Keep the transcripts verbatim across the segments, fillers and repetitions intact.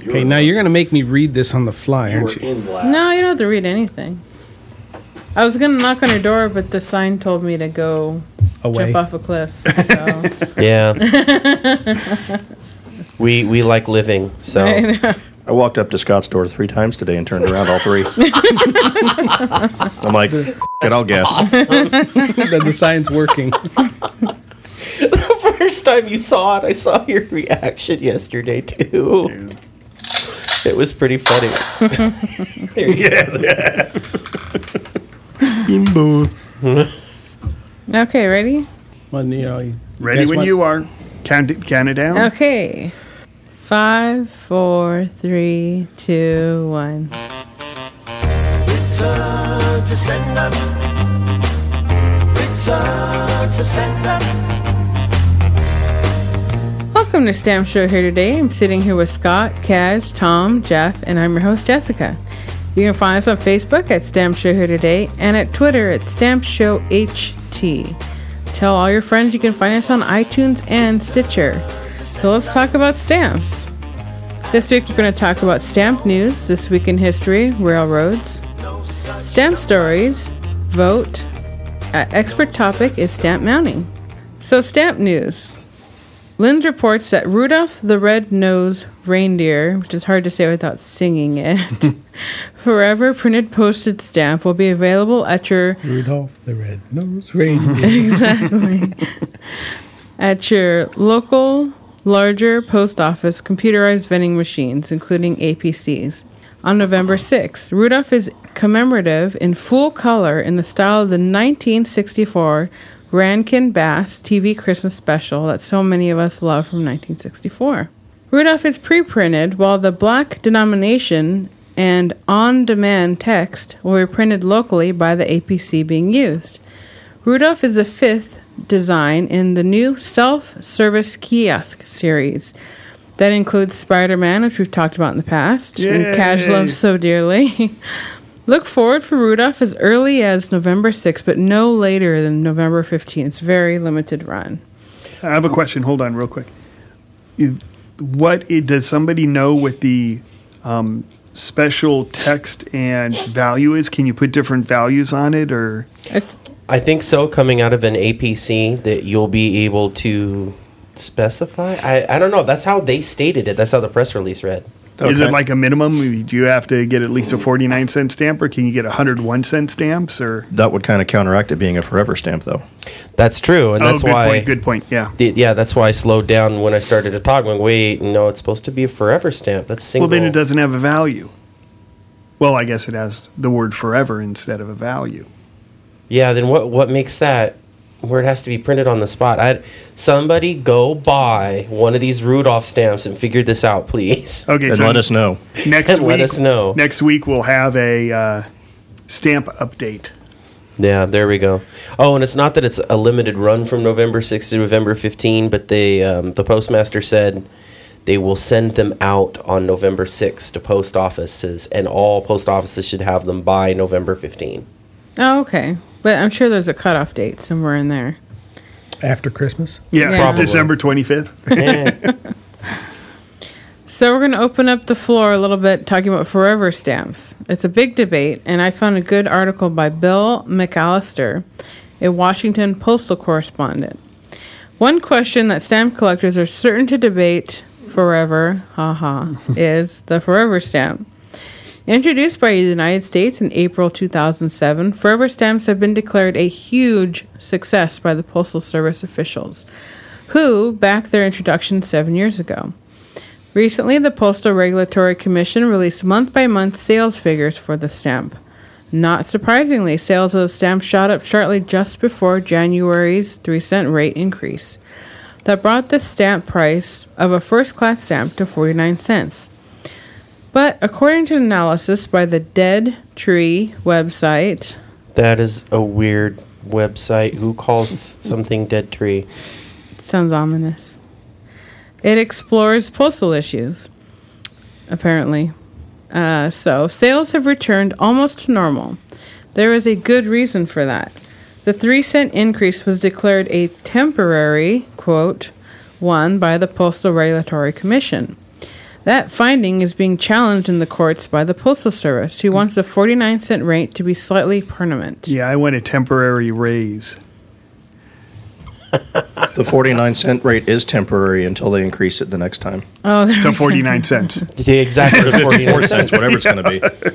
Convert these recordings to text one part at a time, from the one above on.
Okay, now you're going to make me read this on the fly, aren't you? In last. No, you don't have to read anything. I was going to knock on your door, but the sign told me to go Away. jump off a cliff. So. Yeah. we we like living, so. I know. I walked up to Scott's door three times today and turned around all three. I'm like, F- it, I'll guess. That the sign's working. The first time you saw it, I saw your reaction yesterday too. It was pretty funny. There you Yeah. Bimbo. Okay, ready? Well, you know, you Ready guys when want- you are. Count it, count it down. Okay. Five, four, three, two, one. Return to sender. Return to sender. Welcome to Stamp Show here today. I'm sitting here with Scott, Kaz, Tom, Jeff, and I'm your host, Jessica. You can find us on Facebook at Stamp Show here today and at Twitter at Stamp Show H T. Tell all your friends you can find us on iTunes and Stitcher. So let's talk about stamps. This week we're going to talk about stamp news, this week in history, railroads, stamp stories, vote. Our expert topic is stamp mounting. So stamp news. Lind reports that Rudolph the Red-Nosed Reindeer, which is hard to say without singing it, forever printed postage stamp will be available at your... Rudolph the Red-Nosed Reindeer. Exactly. At your local, larger post office computerized vending machines, including A P Cs. On November sixth, Rudolph is commemorative in full color in the style of the nineteen sixty-four Rankin Bass T V Christmas special that so many of us love from nineteen sixty-four. Rudolph is pre-printed, while the black denomination and on-demand text will be printed locally by the A P C being used. Rudolph is the fifth design in the new self-service kiosk series. That includes Spider-Man, which we've talked about in the past, and Yay. Cash loves so dearly. Look forward for Rudolph as early as November sixth, but no later than November fifteenth. It's very limited run. I have a question. Hold on real quick. You- What it, does somebody know what the um, special text and value is? Can you put different values on it, or It's, I think so, coming out of an A P C that you'll be able to specify. I, I don't know. That's how they stated it. That's how the press release read. is Okay. it like a minimum? Do you have to get at least a forty-nine cent stamp, or can you get one hundred one cent stamps? Or That would kind of counteract it being a forever stamp, though. That's true, and that's oh, good why. point. Good point. Yeah. the- yeah, that's why I slowed down when I started to talk. Going, wait, no, it's supposed to be a forever stamp. That's single. Well, then it doesn't have a value. Well, I guess it has the word forever instead of a value. Yeah, then what? What makes that where it has to be printed on the spot? I somebody go buy one of these Rudolph stamps and figure this out, please. Okay, And so let us know. next and week, let us know. Next week we'll have a uh, stamp update. Yeah, there we go. Oh, and it's not that it's a limited run from November sixth to November fifteenth, but they um, the postmaster said they will send them out on November sixth to post offices, and all post offices should have them by November fifteenth. oh, okay. But I'm sure there's a cutoff date somewhere in there. After Christmas? Yeah, Yeah. Probably. December twenty-fifth. Yeah. So we're going to open up the floor a little bit talking about forever stamps. It's a big debate, and I found a good article by Bill McAllister, a Washington postal correspondent. One question that stamp collectors are certain to debate forever, haha, is the forever stamp. Introduced by the United States in April two thousand seven, forever stamps have been declared a huge success by the Postal Service officials, who backed their introduction seven years ago. Recently, the Postal Regulatory Commission released month-by-month sales figures for the stamp. Not surprisingly, sales of the stamp shot up sharply just before January's three cent rate increase. That brought the stamp price of a first-class stamp to forty-nine cents. But according to analysis by the Dead Tree website... That is a weird website. Who calls something dead tree? Sounds ominous. It explores postal issues, apparently. Uh, so, sales have returned almost to normal. There is a good reason for that. The three cent increase was declared a temporary, quote, one by the Postal Regulatory Commission. That finding is being challenged in the courts by the Postal Service, who wants the forty-nine cent rate to be slightly permanent. Yeah, I want a temporary raise. The forty-nine cent rate is temporary until they increase it the next time. Oh, there To we go. forty-nine cents. The exact fifty-four forty-nine cents, whatever it's going to be.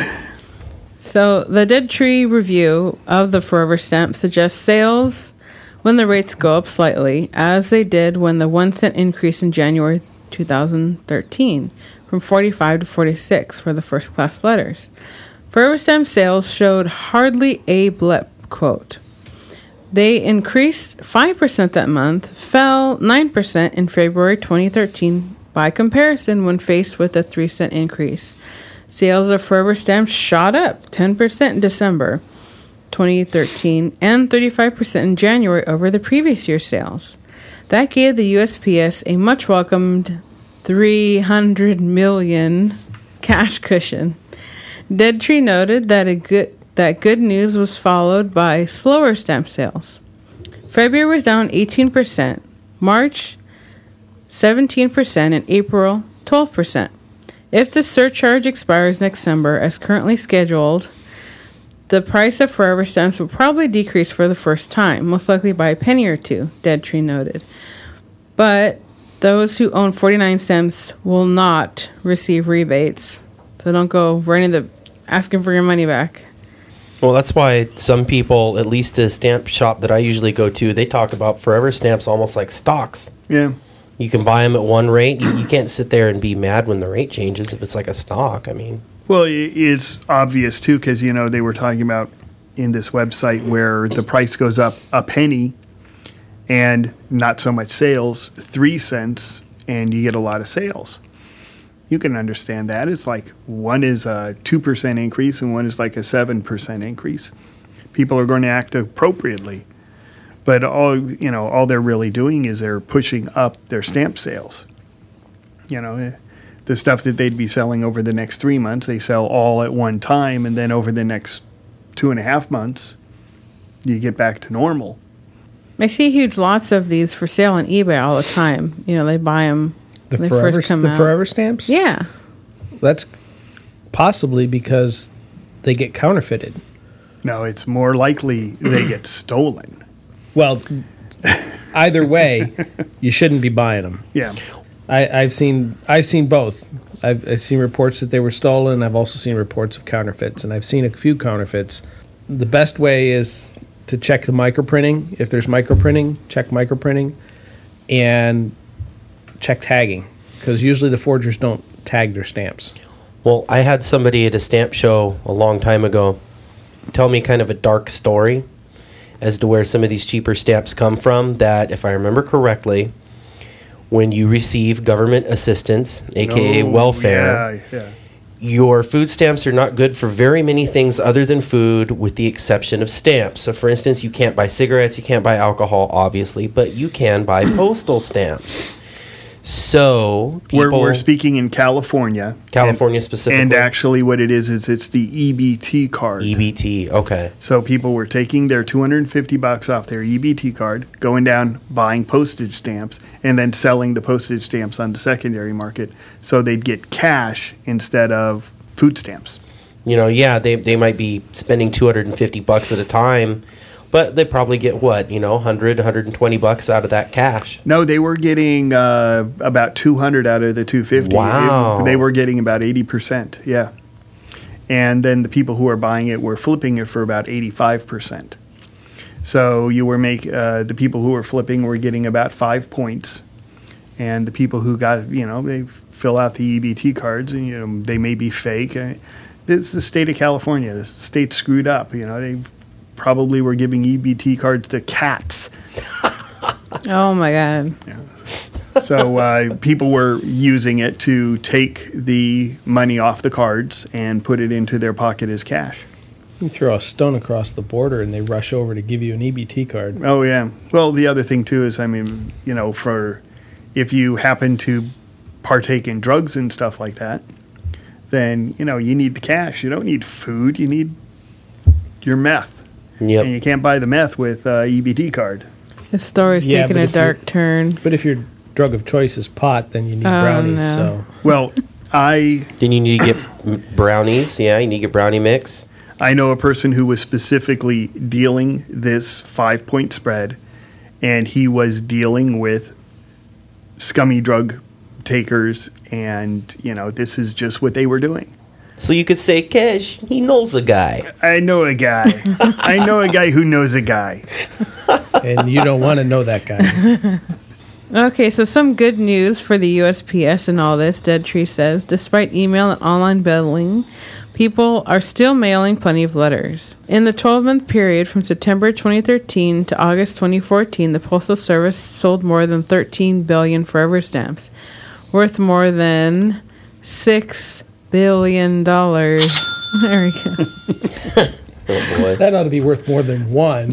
So the Dead Tree review of the Forever Stamp suggests sales when the rates go up slightly, as they did when the one cent increase in January two thousand thirteen from forty-five to forty-six for the first class letters. Forever Stamp sales showed hardly a blip, quote. They increased five percent that month, fell nine percent in February twenty thirteen by comparison when faced with a three cent increase. Sales of Forever Stamps shot up ten percent in December twenty thirteen and thirty-five percent in January over the previous year's sales. That gave the U S P S a much welcomed three hundred million dollars cash cushion. Dead Tree noted that a good that good news was followed by slower stamp sales. February was down eighteen percent, March seventeen percent, and April twelve percent. If the surcharge expires next December as currently scheduled, the price of Forever Stamps will probably decrease for the first time, most likely by a penny or two, Dead Tree noted. But those who own forty-nine cents will not receive rebates. So don't go running the asking for your money back. Well, that's why some people, at least a stamp shop that I usually go to, they talk about Forever Stamps almost like stocks. Yeah. You can buy them at one rate. You, you can't sit there and be mad when the rate changes if it's like a stock. I mean, Well, i- it's obvious, too, because, you know, they were talking about in this website where the price goes up a penny and not so much sales, three cents, and you get a lot of sales. You can understand that. It's like one is a two percent increase and one is like a seven percent increase. People are going to act appropriately. But all, you know, all they're really doing is they're pushing up their stamp sales. You know, eh, the stuff that they'd be selling over the next three months, they sell all at one time, and then over the next two and a half months, you get back to normal. I see huge lots of these for sale on eBay all the time. You know, they buy them The when they forever, first come the out. forever stamps. Yeah. That's possibly because they get counterfeited. No, it's more likely they get stolen. Well, either way, you shouldn't be buying them. Yeah. I, I've seen I've seen both. I've, I've seen reports that they were stolen. I've also seen reports of counterfeits, and I've seen a few counterfeits. The best way is to check the microprinting. If there's microprinting, check microprinting, and check tagging, because usually the forgers don't tag their stamps. well, I had somebody at a stamp show a long time ago tell me kind of a dark story as to where some of these cheaper stamps come from, that, if I remember correctly, when you receive government assistance, aka Oh, welfare, Yeah, yeah. your food stamps are not good for very many things other than food, with the exception of stamps. So, for instance, you can't buy cigarettes, you can't buy alcohol, obviously, but you can buy postal stamps. So, We're, people, we're speaking in California. California and, specifically, And actually what it is, is it's the E B T card. E B T, okay. So people were taking their two hundred fifty bucks off their E B T card, going down, buying postage stamps, and then selling the postage stamps on the secondary market. So they'd get cash instead of food stamps. You know, yeah, they, they might be spending two hundred fifty bucks at a time, but they probably get what, you know, one hundred, one hundred twenty bucks out of that cash. No, they were getting uh, about two hundred out of the two hundred fifty. Wow. It- they were getting about eighty percent, yeah. And then the people who were buying it were flipping it for about eighty-five percent. So you were make uh, the people who were flipping were getting about five points, and the people who got, you know, they fill out the E B T cards, and you know they may be fake. Uh, This is the state of California. The state screwed up. You know, they probably were giving E B T cards to cats. Oh my God. So uh, people were using it to take the money off the cards and put it into their pocket as cash. You throw a stone across the border, and they rush over to give you an E B T card. Oh yeah. Well, the other thing too is, I mean, you know, for if you happen to partake in drugs and stuff like that, then you know you need the cash. You don't need food. You need your meth, and Yep. you can't buy the meth with uh, E B T card. This story's Yeah, taking but a if you're- dark turn. But if you're drug of choice is pot, then you need Oh, brownies. no. So Well, I Then you need to get m- brownies. Yeah, you need to get brownie mix. I know a person who was specifically dealing this five point spread, and he was dealing with scummy drug takers, and you know this is just what they were doing. So you could say, Kesh, he knows a guy. I know a guy. I know a guy who knows a guy. and you don't want to know that guy. Okay, so some good news for the U S P S and all this, Dead Tree says. Despite email and online billing, people are still mailing plenty of letters. In the twelve-month period from September twenty thirteen to August twenty fourteen, the Postal Service sold more than thirteen billion Forever Stamps, worth more than six billion dollars. There we go. Oh boy. That ought to be worth more than one.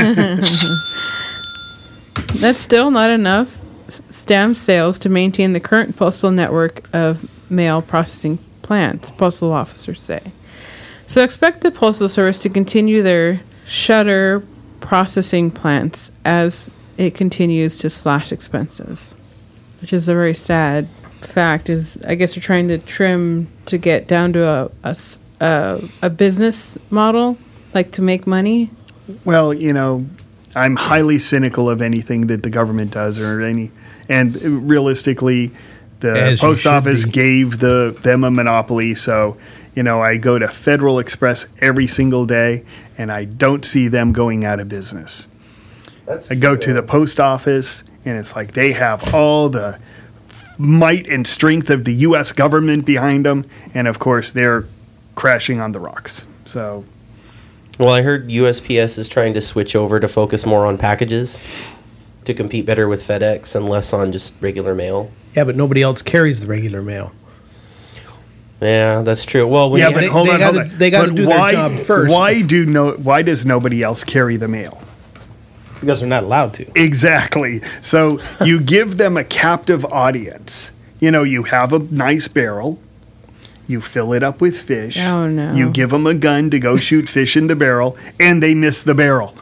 That's still not enough s- stamp sales to maintain the current postal network of mail processing plants, postal officers say. So expect the Postal Service to continue their shutter processing plants as it continues to slash expenses, which is a very sad fact. Is I guess they're trying to trim to get down to a, a s- a- a business model, like to make money. Well, you know, I'm highly cynical of anything that the government does or any, and realistically, the As you post should office be. gave the them a monopoly. So, you know, I go to Federal Express every single day, and I don't see them going out of business. That's I go to the post office, and it's like they have all the might and strength of the U S government behind them, and of course, they're crashing on the rocks. So. Well, I heard U S P S is trying to switch over to focus more on packages to compete better with FedEx and less on just regular mail. Yeah, but nobody else carries the regular mail. Yeah, that's true. Well, when Yeah, you, but they- hold they on, gotta- hold on. they gotta But do their why, job first. Why do no? Why does nobody else carry the mail? Because they're not allowed to. Exactly. So you give them a captive audience. You know, you have a nice barrel. You fill it up with fish. Oh, no. You give them a gun to go shoot fish in the barrel, and they miss the barrel.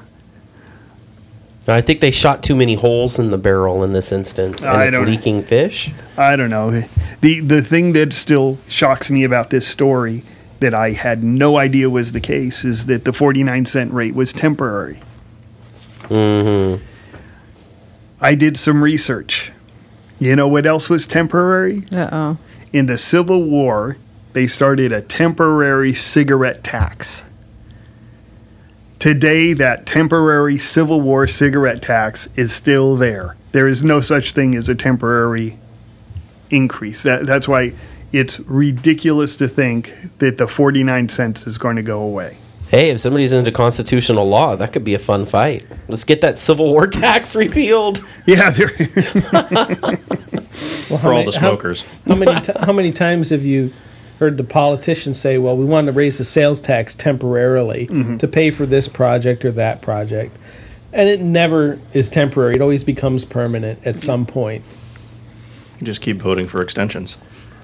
I think they shot too many holes in the barrel in this instance, and I it's don't- leaking fish. I don't know. The the thing that still shocks me about this story that I had no idea was the case is that the forty-nine cent rate was temporary. Mm-hmm. I did some research. You know what else was temporary? Uh-oh. In the Civil War, they started a temporary cigarette tax. Today, that temporary Civil War cigarette tax is still there. There is no such thing as a temporary increase. That, that's why it's ridiculous to think that the forty-nine cents is going to go away. Hey, if somebody's into constitutional law, that could be a fun fight. Let's get that Civil War tax repealed. Yeah, there. Well, For all the smokers. How, how many ti how many times have you heard the politicians say, "Well, we want to raise the sales tax temporarily to pay for this project or that project," and it never is temporary. It always becomes permanent at some point. You just keep voting for extensions.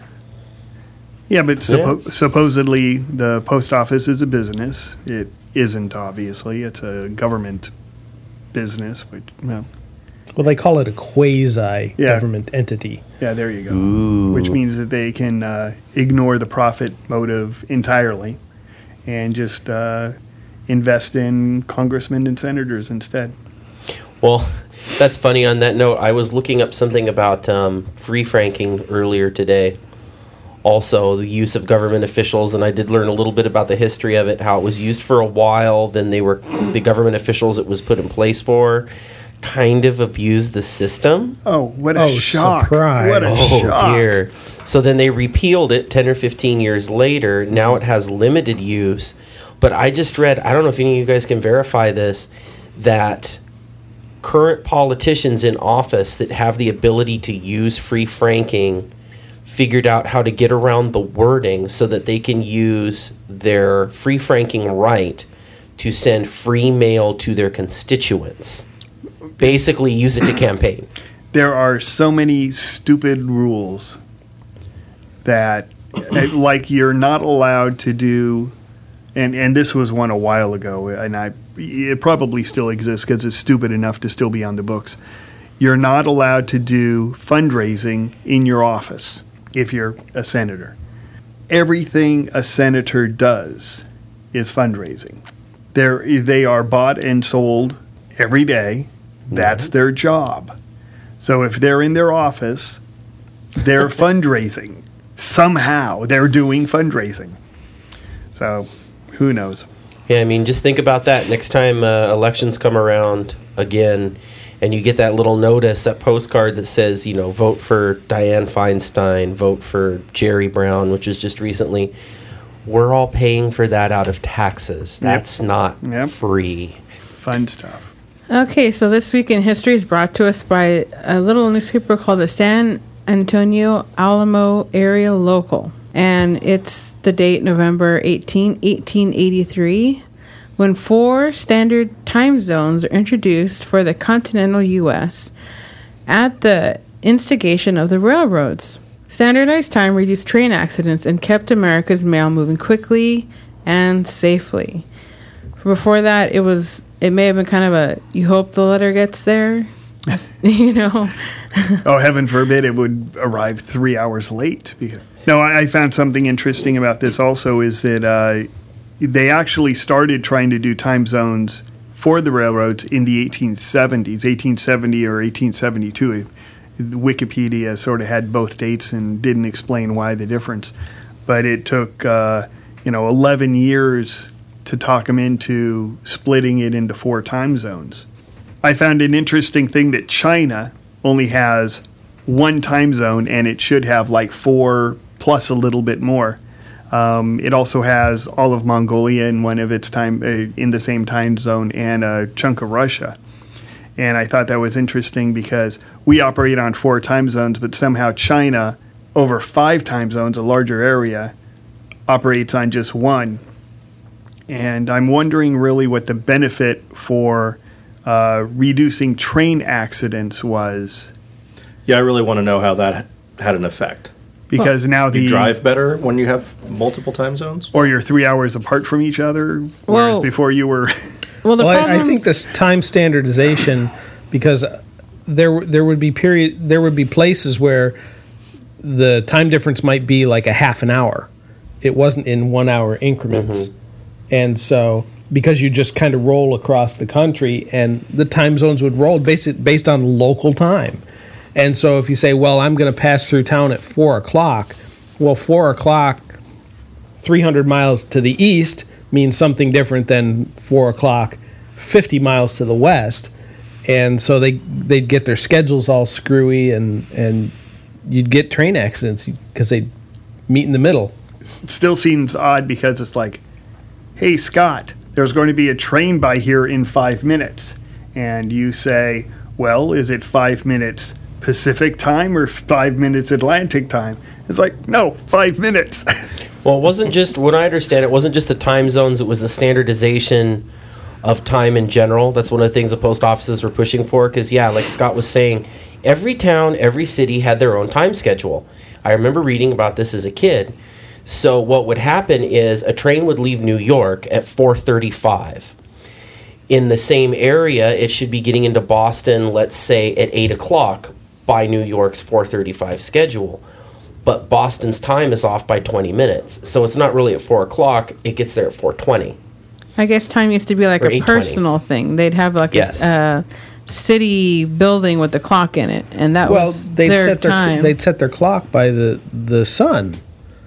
Yeah, but suppo- supposedly the post office is a business. It isn't, obviously. It's a government business, but, well, Well, they call it a quasi Yeah. government entity. yeah, there you go. Which means that they can uh, ignore the profit motive entirely and just uh, invest in congressmen and senators instead. Well, that's funny. On that note, I was looking up something about um, free franking earlier today. Also, the use of government officials, and I did learn a little bit about the history of it, how it was used for a while. Then they were the government officials it was put in place for kind of abused the system. Oh, what a Oh, shock. surprise. What a Oh shock. dear. So then they repealed it ten or fifteen years later. Now it has limited use. But I just read, I don't know if any of you guys can verify this, that current politicians in office that have the ability to use free franking figured out how to get around the wording so that they can use their free franking right to send free mail to their constituents. Basically use it to campaign. There are so many stupid rules that, uh, like, you're not allowed to do, and, and this was one a while ago, and I it probably still exists because it's stupid enough to still be on the books. you're not allowed to do fundraising in your office if you're a senator. Everything a senator does is fundraising. They're, they are bought and sold every day. That's mm-hmm. their job. So if they're in their office, they're fundraising. Somehow they're doing fundraising. So who knows? Yeah, I mean, just think about that. Next time uh, elections come around again, and you get that little notice, that postcard that says, you know, vote for Dianne Feinstein, vote for Jerry Brown, which was just recently. We're all paying for that out of taxes. That's yep. not yep. free. Fun stuff. Okay, so this week in history is brought to us by a little newspaper called the San Antonio Alamo Area Local. And it's the date November eighteenth, eighteen eighty-three, when four standard time zones are introduced for the continental U S at the instigation of the railroads. Standardized time reduced train accidents and kept America's mail moving quickly and safely. Before that, it was it may have been kind of a, you hope the letter gets there, you know. Oh, heaven forbid it would arrive three hours late. No, I, I found something interesting about this also is that uh, they actually started trying to do time zones for the railroads in the eighteen seventies, eighteen seventy or eighteen seventy-two. Wikipedia sort of had both dates and didn't explain why the difference. But it took, uh, you know, eleven years to talk them into splitting it into four time zones. I found an interesting thing that China only has one time zone, and it should have like four plus a little bit more. Um, it also has all of Mongolia in one of its time uh, in the same time zone, and a chunk of Russia. And I thought that was interesting because we operate on four time zones, but somehow China, over five time zones, a larger area, operates on just one. And I'm wondering really what the benefit for uh, reducing train accidents was. Yeah, I really want to know how that had an effect. Because well, now the you drive better when you have multiple time zones, or you're three hours apart from each other, whereas well, before you were. Well, the well I, I think this time standardization, because there there would be period there would be places where the time difference might be like a half an hour. It wasn't in one hour increments, mm-hmm. and so because you just kind of roll across the country, and the time zones would roll based based on local time. And so if you say, well, I'm going to pass through town at four o'clock, well, four o'clock, three hundred miles to the east means something different than four o'clock, fifty miles to the west. And so they, they'd get their schedules all screwy, and, and you'd get train accidents because they'd meet in the middle. It still seems odd because it's like, hey, Scott, there's going to be a train by here in five minutes. And you say, well, is it five minutes Pacific time or five minutes Atlantic time? It's like, no, five minutes. Well, it wasn't just, what I understand, it wasn't just the time zones, it was the standardization of time in general. That's one of the things the post offices were pushing for, because, yeah, like Scott was saying, every town, every city had their own time schedule. I remember reading about this as a kid. So what would happen is a train would leave New York at four thirty-five. In the same area, it should be getting into Boston, let's say, at eight o'clock. By New York's four thirty-five schedule, but Boston's time is off by twenty minutes, so it's not really at four o'clock, it gets there at four twenty. I guess time used to be like a personal thing. They'd have like yes. a, a city building with the clock in it, and that well, was they'd their set time. Their, they'd set their clock by the, the sun,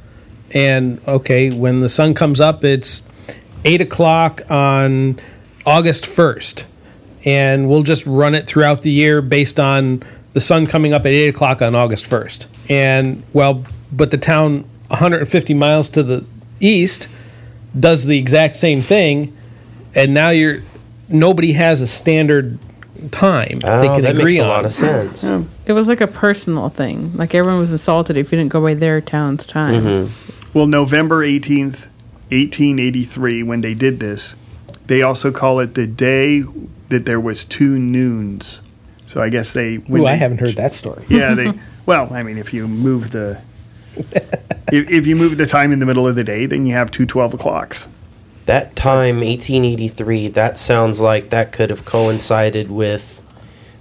and okay, when the sun comes up, it's eight o'clock on August first, and we'll just run it throughout the year based on the sun coming up at eight o'clock on August first. And, well, but the town one hundred fifty miles to the east does the exact same thing, and now you're nobody has a standard time oh, they can that agree makes a on. lot of sense. Yeah. It was like a personal thing. Like everyone was insulted if you didn't go by their town's time. Mm-hmm. Well, November eighteenth, eighteen eighty-three, when they did this, they also call it the day that there was two noons. So I guess they... Ooh, they, I haven't heard that story. Yeah, they... Well, I mean, if you move the... if, if you move the time in the middle of the day, then you have two twelve o'clocks. That time, eighteen eighty-three, that sounds like that could have coincided with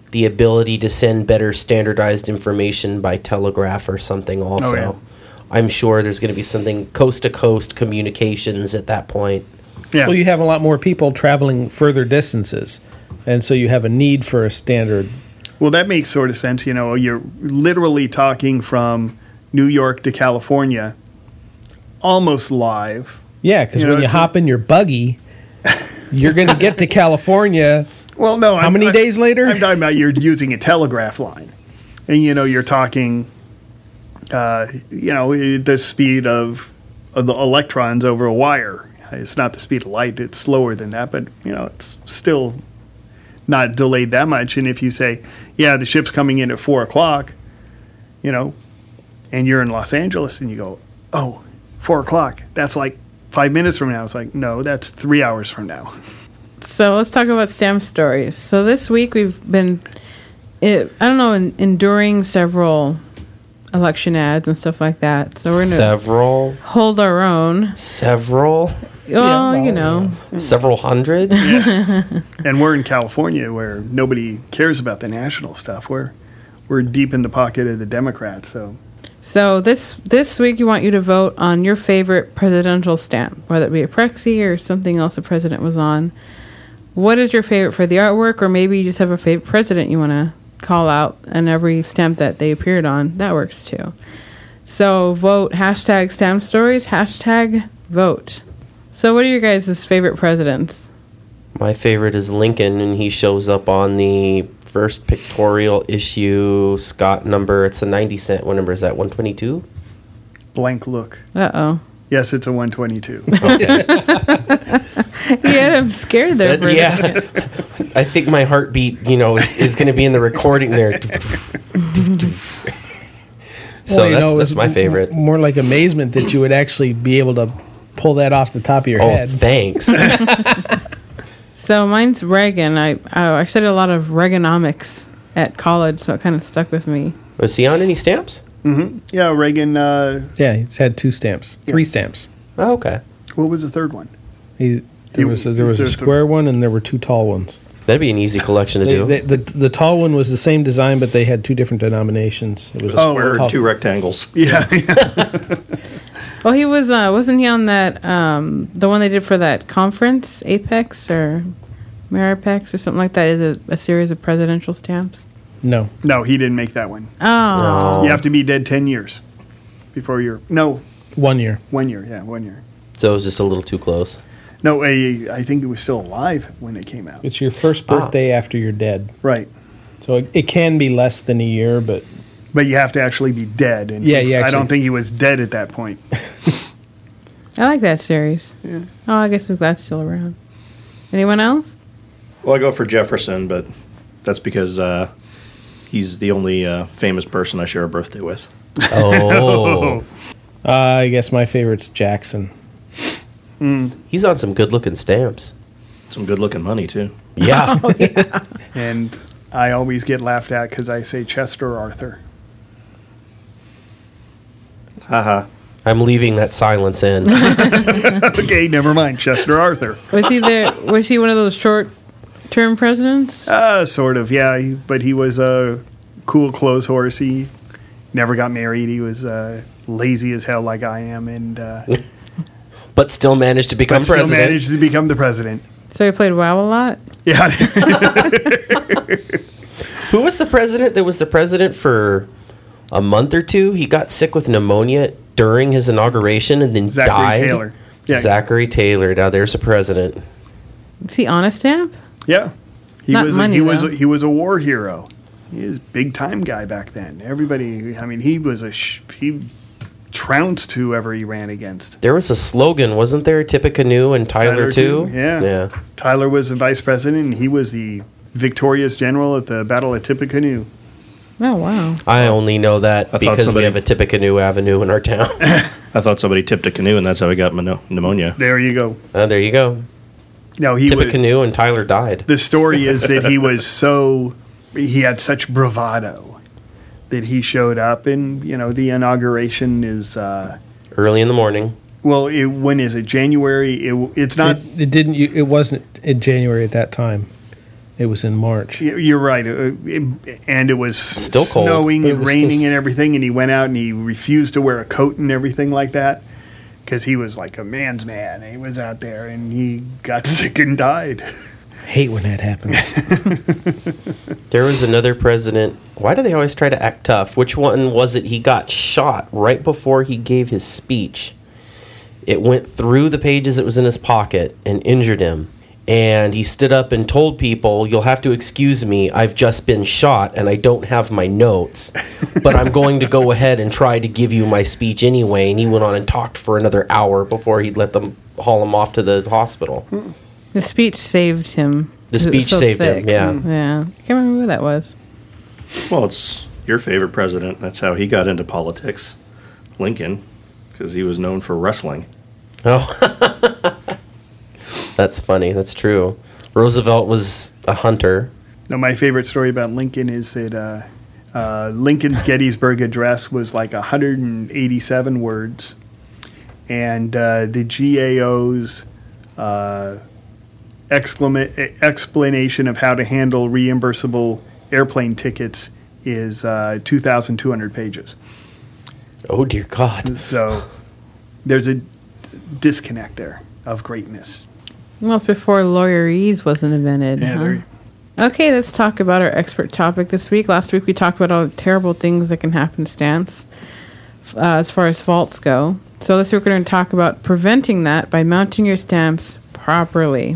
the ability to send better standardized information by telegraph or something also. Oh, yeah. I'm sure there's going to be something coast-to-coast communications at that point. Yeah. Well, you have a lot more people traveling further distances, and so you have a need for a standard. Well, that makes sort of sense. You know, you're literally talking from New York to California, almost live. Yeah, because You know, when you it's a- hop in your buggy, you're going to get to California. Well, no. How many days later? I'm talking about you're using a telegraph line, and you know you're talking, uh, you know, the speed of, of the electrons over a wire. It's not the speed of light; it's slower than that, but you know it's still not delayed that much. And if you say, "Yeah, the ship's coming in at four o'clock," you know, and you're in Los Angeles, and you go, "Oh, four o'clock. That's like five minutes from now." It's like, no, that's three hours from now. So let's talk about stamp stories. So this week we've been, it, I don't know, en- enduring several election ads and stuff like that. So we're going to Several, hold our own. several, Well, well, you know, several hundred. And we're in California where nobody cares about the national stuff. We're we're deep in the pocket of the Democrats. So so this this week you want you to vote on your favorite presidential stamp, whether it be a Prexy or something else the president was on. What is your favorite for the artwork, or maybe you just have a favorite president you want to call out, and every stamp that they appeared on, that works too. So vote hashtag stamp stories, hashtag vote. So what are your guys' favorite presidents? My favorite is Lincoln, and he shows up on the first pictorial issue Scott number. It's a ninety cent. What number is that? one twenty-two? blank look. Uh-oh. Yes, it's a one twenty-two. Okay. Yeah, I'm scared there That- for a yeah. second. I think my heartbeat, you know, is, is going to be in the recording there. So Well, you that's, know, that's it's my m- favorite. More like amazement that you would actually be able to pull that off the top of your Oh, head. thanks. So mine's Reagan. I, I I studied a lot of Reaganomics at college, so it kind of stuck with me. Was he on any stamps? Yeah, Reagan. Uh, Yeah, he's had two stamps, three stamps. Oh, okay. what was the third one? He, there He- was a, there was a there's the- square one and there were two tall ones. That'd be an easy collection to They, do. they, the the tall one was the same design, but they had two different denominations. It was A Oh, square oh. and two rectangles. Yeah, Well, he was uh, wasn't he on that um, the one they did for that conference, Apex or Maripex or something like that? Is it a series of presidential stamps? no. no, he didn't make that one. Oh, No. You have to be dead ten years before you're. No, One year. one year. Yeah, one year. So it was just a little too close. No, I, I think it was still alive when it came out. It's your first birthday after you're dead. Right. So it, it can be less than a year, but But you have to actually be dead. And Yeah, you I don't actually- think he was dead at that point. I like that series. Yeah. Oh, I guess that's still around. Anyone else? Well, I go for Jefferson, but that's because uh, he's the only uh, famous person I share a birthday with. Oh. uh, I guess my favorite's Jackson. He's on some good looking stamps. Some good-looking money too. Yeah. And I always get laughed at because I say Chester Arthur. Haha. I'm leaving that silence in. Okay, never mind. Chester Arthur. Was he there? Was he one of those short-term presidents? Uh, sort of, yeah. He, but he was a cool clothes horse. He never got married. He was uh, lazy as hell, like I am, and uh, But still managed to become but still president. managed to become the president. So he played WoW a lot. Yeah, Who was the president that was the president for a month or two? He got sick with pneumonia during his inauguration and then Zachary died. Taylor. Yeah. Zachary Taylor. Now there's a president. Is he on a stamp? yeah. He Not was money, a, he was though. a, he was a war hero. He was a big time guy back then. Everybody, I mean, he was a sh- he trounced whoever he ran against. There was a slogan, wasn't there? Tippecanoe and Tyler, Tyler, too? too, yeah. Yeah. Tyler was the vice president, and he was the victorious general at the Battle of Tippecanoe. Oh wow. I only know that I thought because somebody- we have a Tippecanoe Avenue in our town. I thought somebody tipped a canoe, and that's how I got mono- pneumonia. There you go. uh, there you go. No, he was. Tippecanoe and Tyler died. The story is that he was so he had such bravado that he showed up, and you know the inauguration is uh, Early in the morning. well. It, when is it? January. It, it's not. It, it didn't. you- It wasn't in January at that time. It was in March. Y- You're right. Uh, it- and it was Still cold, snowing but it and was still raining s- and everything. And he went out and he refused to wear a coat and everything like that because he was like a man's man. He was out there and he got sick and died. Hate when that happens. There was another president. Why do they always try to act tough? Which one was it? He got shot right before he gave his speech. It went through the pages that was in his pocket and injured him. And he stood up and told people, "You'll have to excuse me. I've just been shot and I don't have my notes. But I'm going to go ahead and try to give you my speech anyway." And he went on and talked for another hour before he'd let them haul him off to the hospital. The speech saved him. The 'Cause it was speech saved him, yeah. Yeah. I can't remember who that was. Well, it's your favorite president. That's how he got into politics. Lincoln, because he was known for wrestling. Oh, that's funny. That's true. Roosevelt was a hunter. Now, my favorite story about Lincoln is that uh, uh, Lincoln's Gettysburg Address was like one hundred eighty-seven words, and uh, the G A O's uh, exclama- explanation of how to handle reimbursable airplane tickets is uh, two thousand two hundred pages. Oh, dear God. So there's a disconnect there of greatness. Well, it's before lawyerese wasn't invented. Yeah, huh? there- Okay, let's talk about our expert topic this week. Last week we talked about all the terrible things that can happen to stamps uh, as far as faults go. So this week we're going to talk about preventing that by mounting your stamps properly.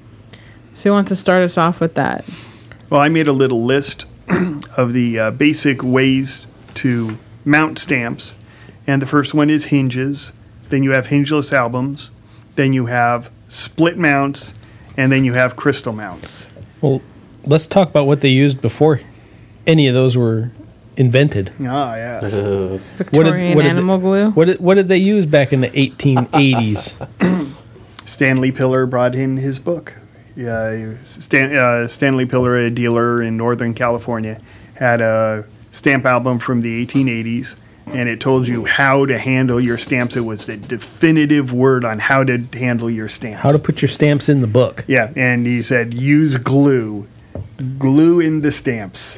So who wants to start us off with that? Well, I made a little list of the uh, basic ways to mount stamps, and the first one is hinges. Then you have hingeless albums. Then you have split mounts, and then you have crystal mounts. Well, let's talk about what they used before any of those were invented. Ah, yeah. Uh, Victorian what did animal they, glue? What did, what did they use back in the eighteen eighties? Stanley Pillar brought in his book. Yeah, Stan, uh, Stanley Pillar, a dealer in Northern California, had a stamp album from the eighteen eighties, and it told you how to handle your stamps. It was the definitive word on how to handle your stamps. How to put your stamps in the book. Yeah, and he said use glue. Glue in the stamps.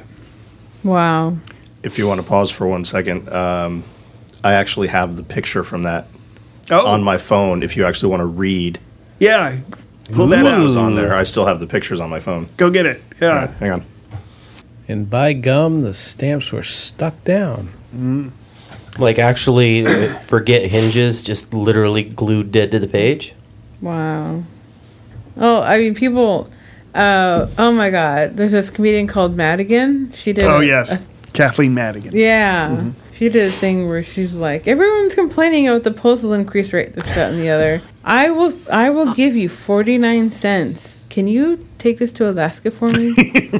Wow. If you want to pause for one second, um, I actually have the picture from that Oh, on my phone. If you actually want to read yeah. Pull that what out. was on there, I still have the pictures on my phone. Go get it. Yeah. All right, hang on. And by gum, the stamps were stuck down. like, actually, uh, forget hinges, just literally glued dead to the page. Wow. Oh, I mean, people. Uh, oh my God. There's this comedian called Madigan. She did. Oh, a- yes. a- Kathleen Madigan. yeah. She did a thing where she's like, everyone's complaining about the postal increase rate, this, that, and the other. I will, I will give you forty-nine cents. Can you take this to Alaska for me?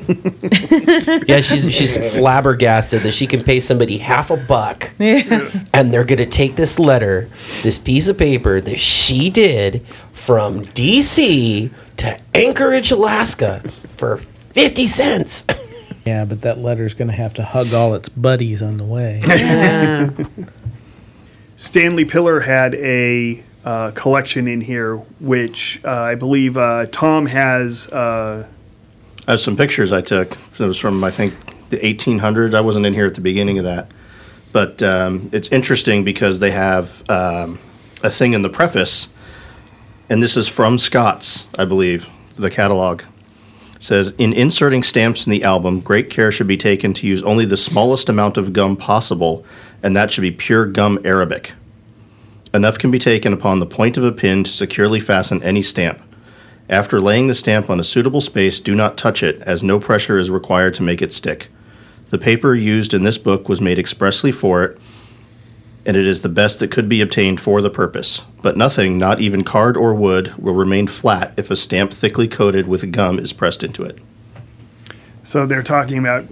Yeah, she's she's flabbergasted that she can pay somebody half a buck, Yeah. and they're gonna take this letter, this piece of paper that she did from D C to Anchorage, Alaska, for fifty cents. Yeah, but that letter's going to have to hug all its buddies on the way. Yeah. Stanley Pillar had a uh, collection in here, which uh, I believe uh, Tom has. Uh, I have some pictures I took. It was from, I think, the eighteen hundreds. I wasn't in here at the beginning of that. But um, it's interesting because they have um, a thing in the preface, and this is from Scott's, I believe, the catalog. It says, in inserting stamps in the album, great care should be taken to use only the smallest amount of gum possible, and that should be pure gum Arabic. Enough can be taken upon the point of a pin to securely fasten any stamp. After laying the stamp on a suitable space, do not touch it, as no pressure is required to make it stick. The paper used in this book was made expressly for it, and it is the best that could be obtained for the purpose. But nothing, not even card or wood, will remain flat if a stamp thickly coated with gum is pressed into it. so they're talking about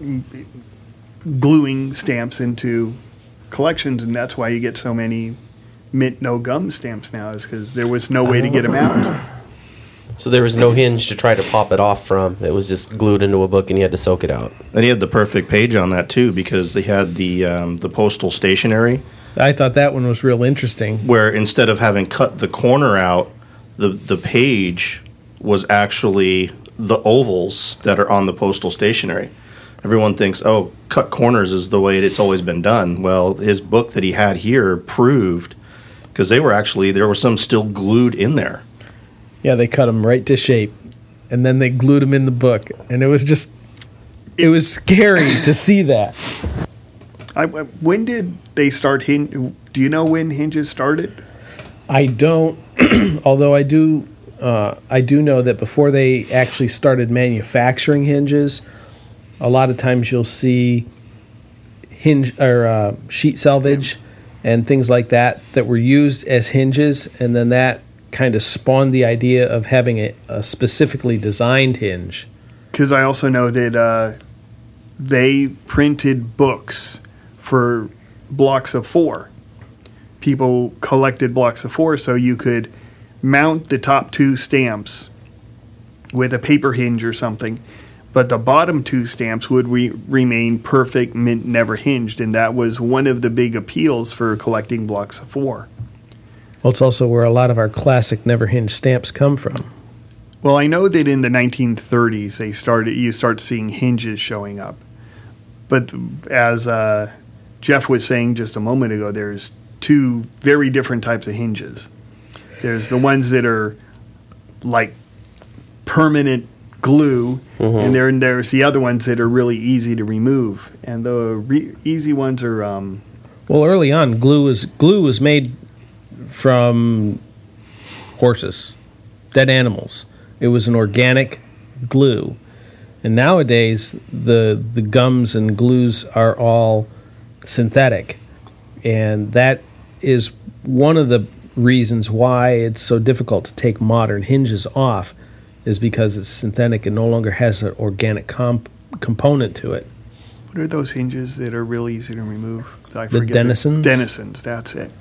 gluing stamps into collections, and that's why you get so many mint no gum stamps now, is because there was no way to get them out. So there was no hinge to try to pop it off from. It was just glued into a book, and you had to soak it out. And he had the perfect page on that, too, because they had the um, the postal stationery, I thought that one was real interesting. where instead of having cut the corner out, the the page was actually the ovals that are on the postal stationery. Everyone thinks, oh, cut corners is the way it's always been done. Well, his book that he had here proved, because they were actually, there were some still glued in there. Yeah, they cut them right to shape, and then they glued them in the book, and it was just, it was scary to see that. I, when did they start hinge? Do you know when hinges started? I don't, although I do, uh, I do know that before they actually started manufacturing hinges, a lot of times you'll see hinge or uh, sheet salvage and things like that that were used as hinges, and then that kind of spawned the idea of having a, a specifically designed hinge. Because I also know that uh, they printed books for blocks of four. People collected blocks of four so you could mount the top two stamps with a paper hinge or something, but the bottom two stamps would re- remain perfect, mint, never hinged, and that was one of the big appeals for collecting blocks of four. Well, it's also where a lot of our classic never hinged stamps come from. Well, I know that in the nineteen thirties they started. You start seeing hinges showing up, but as uh, Jeff was saying just a moment ago, there's two very different types of hinges. There's the ones that are like permanent glue, Mm-hmm. and there there's the other ones that are really easy to remove. And the re- easy ones are um, Well, early on, glue was glue was made from horses, dead animals. It was an organic glue, and nowadays the the gums and glues are all synthetic, and that is one of the reasons why it's so difficult to take modern hinges off, is because it's synthetic and no longer has an organic comp- component to it. what are those hinges that are real easy to remove? I The Denisons? Denisons, that's it.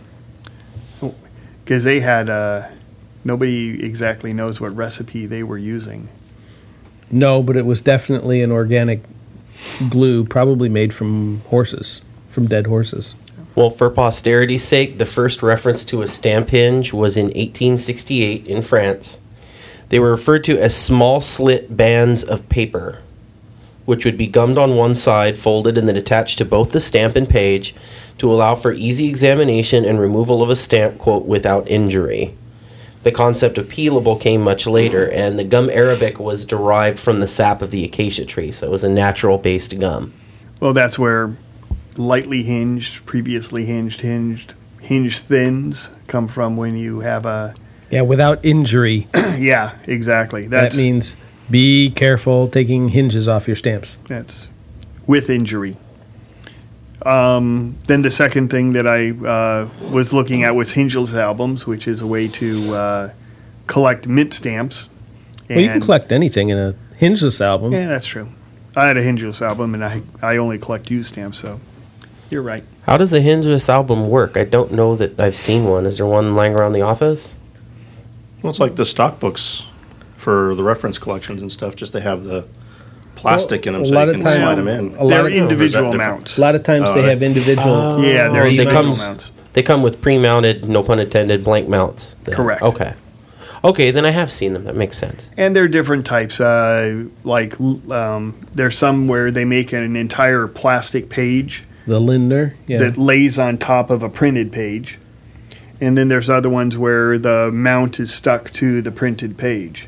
Because they had uh, nobody exactly knows what recipe they were using. No, but it was definitely an organic glue, probably made from horses, from dead horses. Well, for posterity's sake, the first reference to a stamp hinge was in eighteen sixty-eight in France. They were referred to as small slit bands of paper, which would be gummed on one side, folded, and then attached to both the stamp and page to allow for easy examination and removal of a stamp, quote, without injury. The concept of peelable came much later, and the gum arabic was derived from the sap of the acacia tree, so it was a natural-based gum. Well, that's where lightly hinged, previously hinged, hinged, hinged thins come from when you have a... Yeah, without injury. Yeah, exactly. That's, That means be careful taking hinges off your stamps. That's with injury. Um, then the second thing that I uh, was looking at was Hingeless albums, which is a way to uh, collect mint stamps. Well, you can And- collect anything in a hingeless album. Yeah, that's true. I had a Hingeless album, and I I only collect used stamps, so you're right. How does a hingeless album work? I don't know that I've seen one. Is there one lying around the office? Well, it's like the stock books for the reference collections and stuff. Just they have the plastic in them a so lot you of can time- slide them in. a lot They're of- individual Or is that mounts. A lot of times Oh, they they- have individual. Yeah, they're they individual comes- mounts. They come with pre-mounted, no pun intended, blank mounts. then. Correct. Okay. Okay, then I have seen them. That makes sense. And they're different types. Uh, like um, there's some where they make an entire plastic page The Lindner. Yeah. that lays on top of a printed page. And then there's other ones where the mount is stuck to the printed page.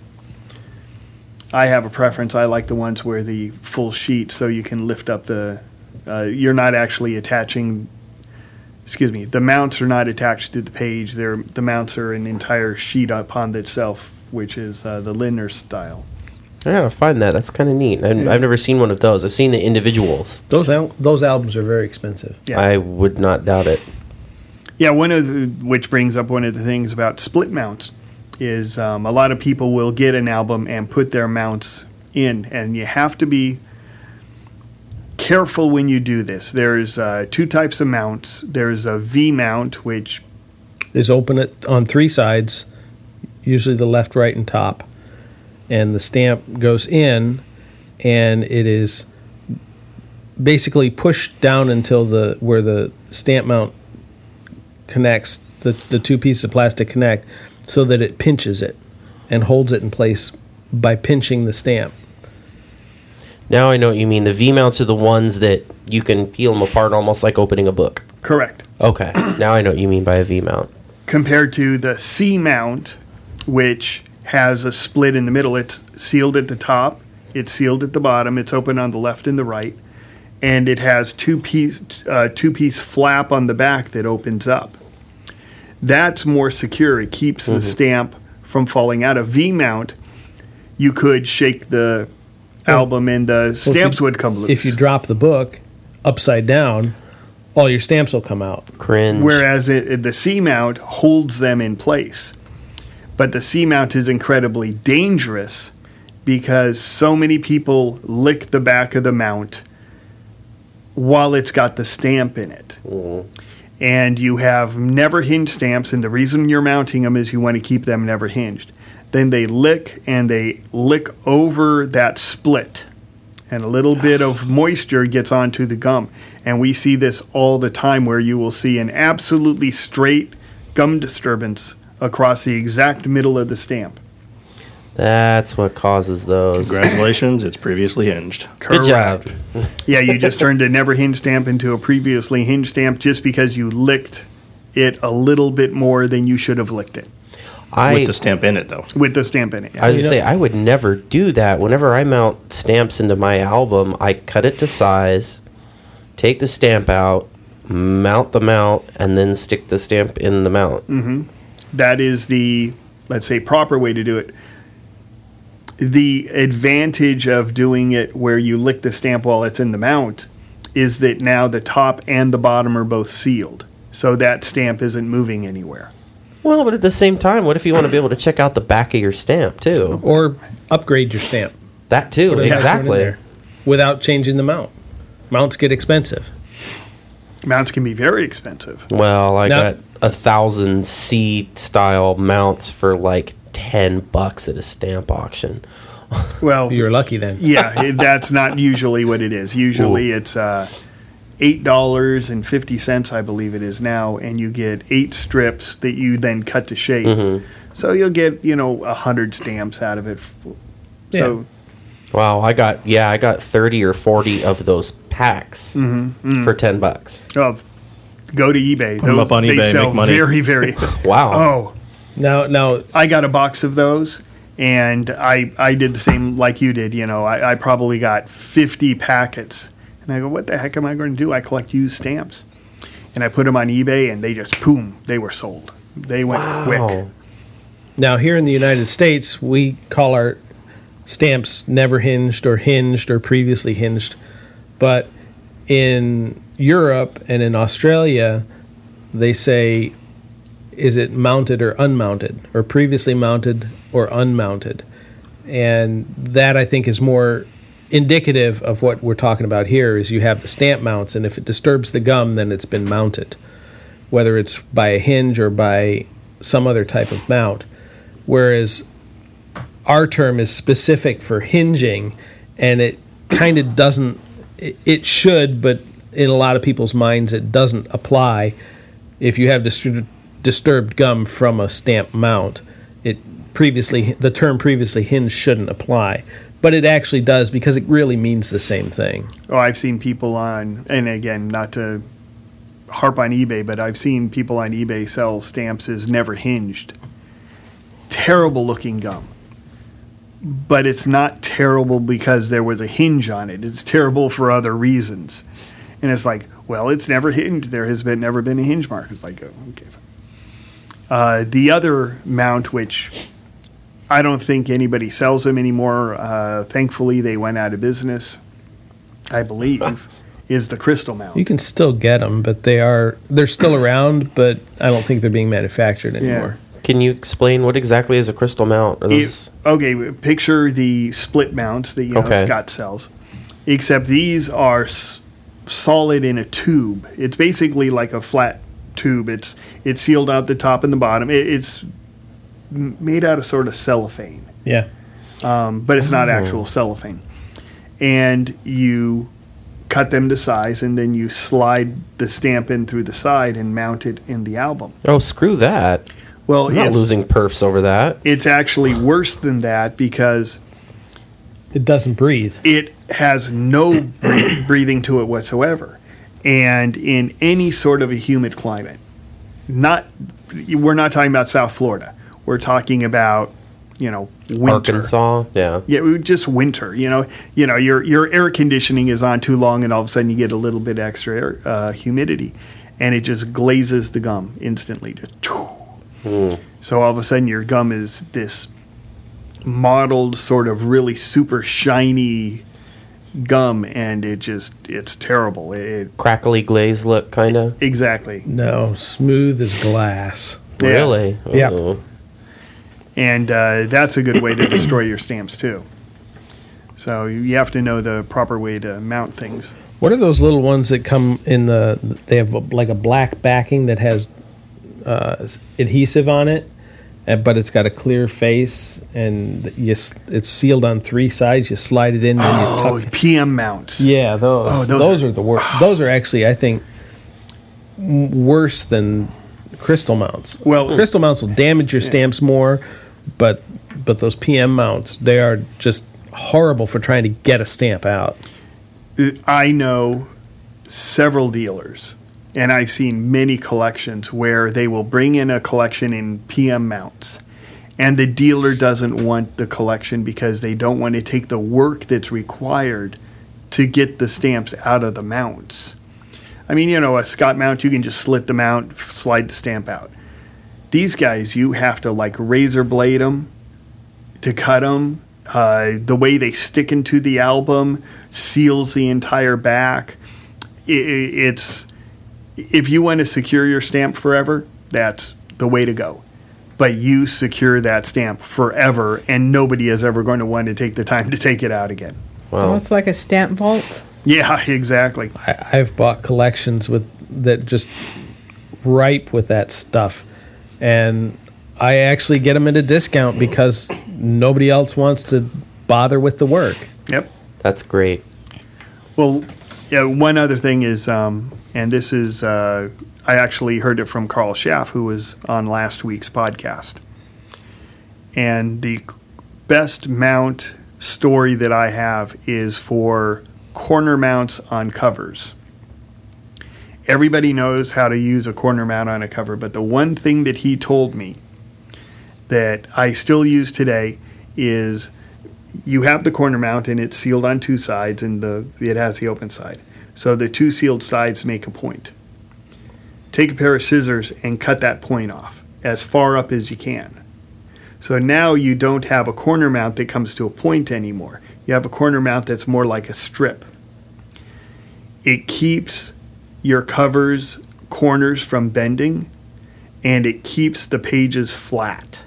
I have a preference. I like the ones where the full sheet, so you can lift up the. Uh, you're not actually attaching. Excuse me. The mounts are not attached to the page. They're the mounts are an entire sheet upon itself, which is uh, the Lindner style. I gotta find that. That's kind of neat. I've, Yeah. I've never seen one of those. I've seen the individuals. those al- those albums are very expensive. Yeah. I would not doubt it. Yeah, one of the, which brings up one of the things about split mounts is um, a lot of people will get an album and put their mounts in, and you have to be careful when you do this. There's uh, two types of mounts. There's a V mount, which Is open it on three sides, usually the left, right, and top, and the stamp goes in, and it is basically pushed down until the where the stamp mount connects, the the two pieces of plastic connect, so that it pinches it and holds it in place by pinching the stamp. Now I know what you mean. The V-mounts are the ones that you can peel them apart almost like opening a book. Correct. Okay. Now I know what you mean by a V-mount. Compared to the C mount, which has a split in the middle. It's sealed at the top, it's sealed at the bottom, it's open on the left and the right, and it has two piece uh, two piece flap on the back that opens up. That's more secure. It keeps Mm-hmm. the stamp from falling out. A V mount, you could shake the album and the Well, if stamps you- would come loose. If you drop the book upside down, all your stamps will come out. Cringe. Whereas it, it- the C mount holds them in place. But the C mount is incredibly dangerous because so many people lick the back of the mount while it's got the stamp in it. Mhm. And you have never hinged stamps, and the reason you're mounting them is you want to keep them never hinged. Then they lick and they lick over that split, and a little bit of moisture gets onto the gum. And we see this all the time where you will see an absolutely straight gum disturbance across the exact middle of the stamp. That's what causes those. Congratulations, it's previously hinged. Good job. Yeah, you just turned a never hinged stamp into a previously hinged stamp just because you licked it a little bit more than you should have licked it I With the stamp in it, though. with the stamp in it. I was You gonna know- say I would never do that. Whenever I mount stamps into my album, I cut it to size, take the stamp out, mount the mount, and then stick the stamp in the mount. That is the, let's say, proper way to do it. The advantage of doing it where you lick the stamp while it's in the mount is that now the top and the bottom are both sealed. So that stamp isn't moving anywhere. Well, but at the same time, what if you want to be able to check out the back of your stamp too? Or upgrade your stamp. That too, Put a nice one in exactly. there without changing the mount. Mounts get expensive. Mounts can be very expensive. Well, I Now- got a thousand C style mounts for like ten bucks at a stamp auction. Well, You're lucky then. yeah, it, that's not usually what it is. Usually it's uh, eight dollars and fifty cents, I believe it is now, and you get eight strips that you then cut to shape. Mm-hmm. So you'll get, you know, a hundred stamps out of it. So Wow, I got yeah, I got thirty or forty of those packs Mm-hmm, for ten bucks. uh, go to eBay. Put 'em up on they eBay, sell make money. very, very. Wow. Oh, Now, now, I got a box of those, and I I did the same like you did. You know, I, I probably got fifty packets, and I go, what the heck am I going to do? I collect used stamps, and I put them on eBay, and they just boom, they were sold. They went quick. Wow. now here in the United States, we call our stamps never hinged or hinged or previously hinged. But in Europe and in Australia, they say, is it mounted or unmounted, or previously mounted or unmounted? And that, I think, is more indicative of what we're talking about here, is you have the stamp mounts, and if it disturbs the gum, then it's been mounted, whether it's by a hinge or by some other type of mount. Whereas our term is specific for hinging, and it kind of doesn't, it, it should, but in a lot of people's minds, it doesn't apply. If you have dis- disturbed gum from a stamp mount, it previously, the term previously hinged shouldn't apply. But it actually does, because it really means the same thing. Oh, I've seen people on, and again, not to harp on eBay, but I've seen people on eBay sell stamps as never hinged. Terrible looking gum. But it's not terrible because there was a hinge on it. It's terrible for other reasons. And it's like, well, it's never hinged. There has been never been a hinge mark. It's like, oh, okay. Uh, the other mount, which I don't think anybody sells them anymore. Uh, thankfully, they went out of business, I believe, is the crystal mount. You can still get them, but they are, they're still around, but I don't think they're being manufactured anymore. Can you explain what exactly is a crystal mount? Are those- If- okay, picture the split mounts that you know Okay. Scott sells, except these are s- solid in a tube. It's basically like a flat tube. It's it's sealed out the top and the bottom. It, it's m- made out of sort of cellophane, Yeah. um, but it's not Oh. actual cellophane. And you cut them to size, and then you slide the stamp in through the side and mount it in the album. oh, screw that. Well, I'm not it's, losing perfs over that. it's actually worse than that because It doesn't breathe. it has no breath- breathing to it whatsoever. And in any sort of a humid climate, not we're not talking about South Florida. We're talking about, you know, winter. Arkansas, yeah. Yeah, we- just winter. You know, you know, your your air conditioning is on too long, and all of a sudden you get a little bit extra air, uh, humidity, and it just glazes the gum instantly. Just, Mm. so all of a sudden your gum is this mottled, sort of really super shiny gum, and it just it's terrible. It, Crackly glaze look, kind of. exactly, No, smooth as glass. Yeah. Really? Yeah. Oh. and uh, that's a good way to destroy your stamps too. So you have to know the proper way to mount things. What are those little ones that come in the? They have like a black backing that has uh, adhesive on it, uh, but it's got a clear face, and you, s- it's sealed on three sides. You slide it in, and Oh, you tuck. P M mounts. Yeah, those. Oh, those those are, are- the worst. Those are actually, I think, m- worse than crystal mounts. Well- crystal mounts will damage your stamps more, but but those P M mounts, they are just horrible for trying to get a stamp out. I know several dealers, and I've seen many collections where they will bring in a collection in P M mounts, and the dealer doesn't want the collection because they don't want to take the work that's required to get the stamps out of the mounts. I mean, you know, a Scott mount, you can just slit the mount, f- slide the stamp out. These guys, you have to like razor blade them to cut them. Uh, the way they stick into the album seals the entire back. I- I- It's if you want to secure your stamp forever, that's the way to go. But you secure that stamp forever, and nobody is ever going to want to take the time to take it out again. So Wow. it's like a stamp vault. Yeah, exactly. I, I've bought collections with that just ripe with that stuff, and I actually get them at a discount because nobody else wants to bother with the work. Yep. That's great. Well, yeah, one other thing is, um, and this is, uh, I actually heard it from Carl Schaff, who was on last week's podcast. And the best mount story that I have is for corner mounts on covers. Everybody knows how to use a corner mount on a cover, but the one thing that he told me that I still use today is you have the corner mount and it's sealed on two sides, and the it has the open side. So the two sealed sides make a point. Take a pair of scissors and cut that point off as far up as you can. So now you don't have a corner mount that comes to a point anymore. You have a corner mount that's more like a strip. It keeps your cover's corners from bending, and it keeps the pages flat.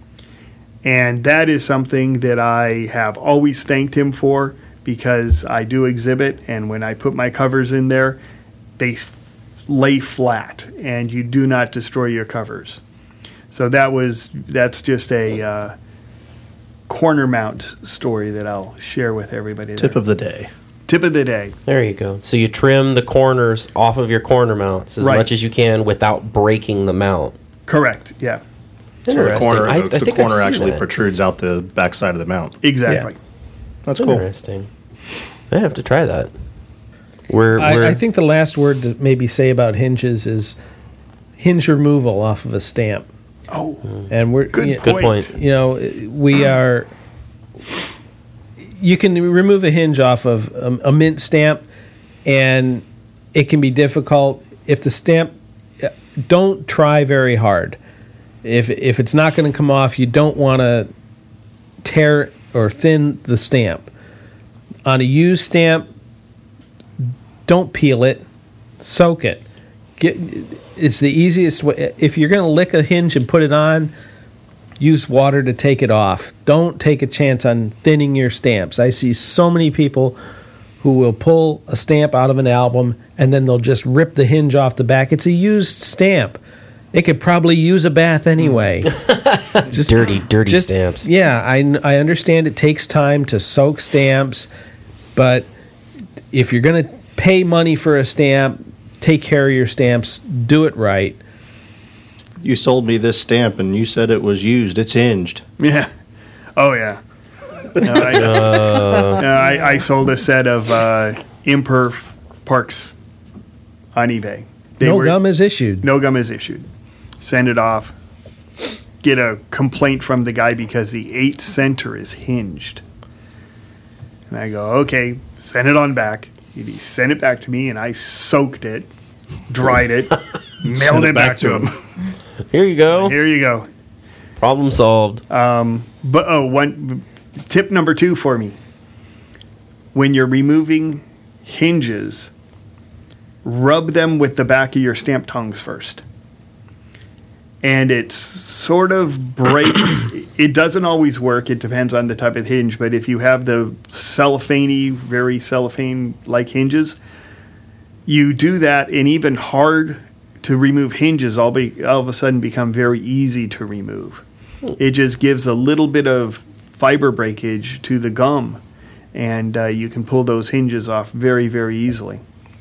And that is something that I have always thanked him for, because I do exhibit, and when I put my covers in there, they f- lay flat, and you do not destroy your covers. So that was that's just a uh, corner mount story that I'll share with everybody. Tip there. of the day. Tip of the day. There you go. So you trim the corners off of your corner mounts as Right. much as you can without breaking the mount. Correct. Yeah. So the Interesting. corner, I- the, I the think I've corner seen actually that. protrudes out the backside of the mount. Exactly. That's cool. Interesting. I have to try that. We're, we're I, I think the last word to maybe say about hinges is hinge removal off of a stamp. Oh, And we're good you, point. Good point. you know we are. You can remove a hinge off of a, a mint stamp, and it can be difficult if the stamp. Don't try very hard. If if it's not going to come off, you don't want to tear or thin the stamp. On a used stamp, don't peel it, soak it. Get, it's the easiest way. If you're going to lick a hinge and put it on, use water to take it off. Don't take a chance on thinning your stamps. I see so many people who will pull a stamp out of an album and then they'll just rip the hinge off the back. It's a used stamp. It could probably use a bath anyway. Just dirty, dirty just- stamps. Yeah, I, I understand it takes time to soak stamps, but if you're going to pay money for a stamp, take care of your stamps, do it right. You sold me this stamp and you said it was used. It's hinged. Yeah. Oh, yeah. No, I, Uh, no, I, I sold a set of uh, Imperf Parks on eBay. They no were- gum is issued. No gum is issued. Send it off. Get a complaint from the guy because the eight center is hinged. And I go, okay, send it on back. He sent it back to me, and I soaked it, dried it, mailed it back, to him. here you go. Here you go. Problem solved. But oh, one tip number two for me: when you're removing hinges, rub them with the back of your stamp tongs first. And it sort of breaks. It doesn't always work. It depends on the type of hinge. But if you have the cellophane-y, very cellophane-like hinges, you do that, and even hard to remove hinges all, be, all of a sudden become very easy to remove. It just gives a little bit of fiber breakage to the gum, and uh, you can pull those hinges off very, very easily.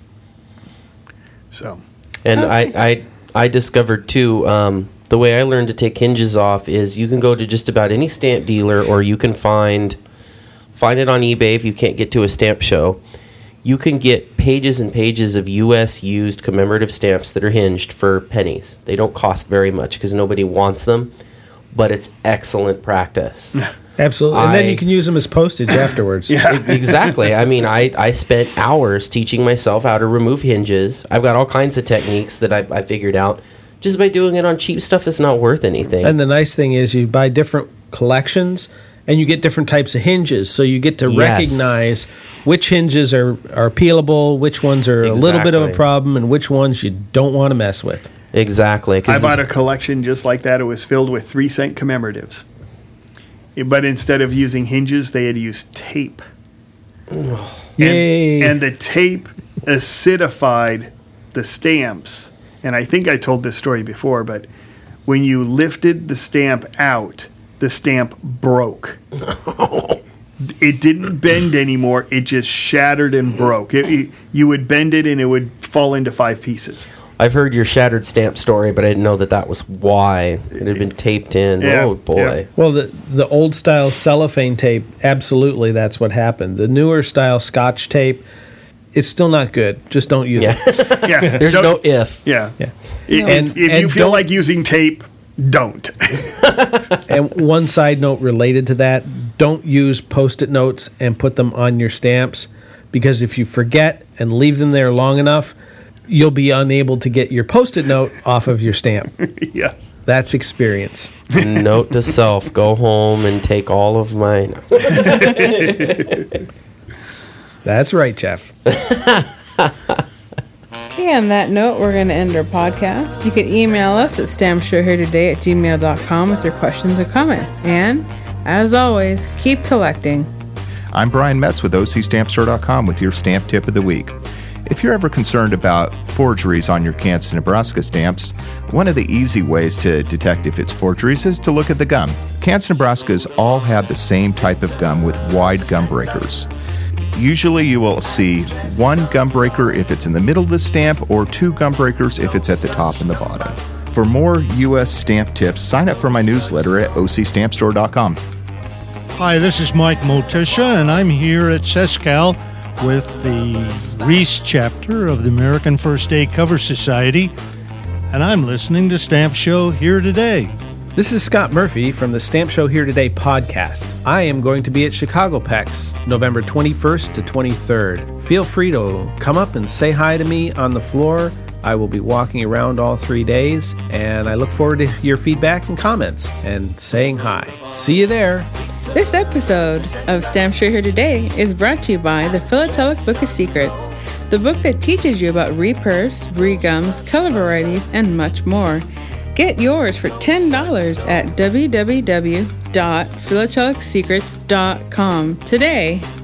So, And Okay. I, I, I discovered too, um, the way I learned to take hinges off is you can go to just about any stamp dealer, or you can find find it on eBay if you can't get to a stamp show. You can get pages and pages of U S used commemorative stamps that are hinged for pennies. They don't cost very much because nobody wants them, but it's excellent practice. Absolutely. And then I- you can use them as postage afterwards. E- Exactly. I mean, I, I spent hours teaching myself how to remove hinges. I've got all kinds of techniques that I, I figured out. Just by doing it on cheap stuff, it's not worth anything. And the nice thing is you buy different collections and you get different types of hinges. So you get to Yes. recognize which hinges are, are peelable, which ones are a little bit of a Exactly. problem, and which ones you don't want to mess with. exactly. 'cause I bought a it's- collection just like that. It was filled with three cent commemoratives. But instead of using hinges, they had used tape. And, Yay. and the tape acidified the stamps. And I think I told this story before, but when you lifted the stamp out, the stamp broke. It didn't bend anymore. It just shattered and broke. It, it- you would bend it and it would fall into five pieces. I've heard your shattered stamp story, but I didn't know that that was why it had been taped in. Yeah, Oh boy. Well, the the old style cellophane tape, absolutely, that's what happened. The newer style Scotch tape, it's still not good. Just don't use Yeah. it. Yeah, There's don't- no if. Yeah. Yeah. If, And- if you and feel don't- like using tape, don't. And one side note related to that, don't use post-it notes and put them on your stamps, because if you forget and leave them there long enough, you'll be unable to get your post-it note off of your stamp. Yes. That's experience. Note to self: go home and take all of mine. That's right, Jeff. Okay, on that note, we're going to end our podcast. You can email us at stampshowheretoday at gmail dot com with your questions and comments. And, as always, keep collecting. I'm Brian Metz with O C Stamp Store dot com with your stamp tip of the week. If you're ever concerned about forgeries on your Kansas, Nebraska stamps, one of the easy ways to detect if it's forgeries is to look at the gum. Kansas, Nebraskas all have the same type of gum with wide gum breakers. Usually you will see one gum breaker if it's in the middle of the stamp, or two gum breakers if it's at the top and the bottom. For more U S stamp tips, sign up for my newsletter at O C Stamp Store dot com. Hi, this is Mike Motisha, and I'm here at SESCAL with the Reese chapter of the American First Aid Cover Society, and I'm listening to Stamp Show Here Today. This is Scott Murphy from the Stamp Show Here Today podcast. I am going to be at Chicago PEX November twenty-first to twenty-third. Feel free to come up and say hi to me on the floor. I will be walking around all three days, and I look forward to your feedback and comments and saying hi. See you there. This episode of Stamp Show Here Today is brought to you by the Philatelic Book of Secrets, the book that teaches you about repurfs, regums, color varieties, and much more. Get yours for ten dollars at w w w dot philatelic secrets dot com today.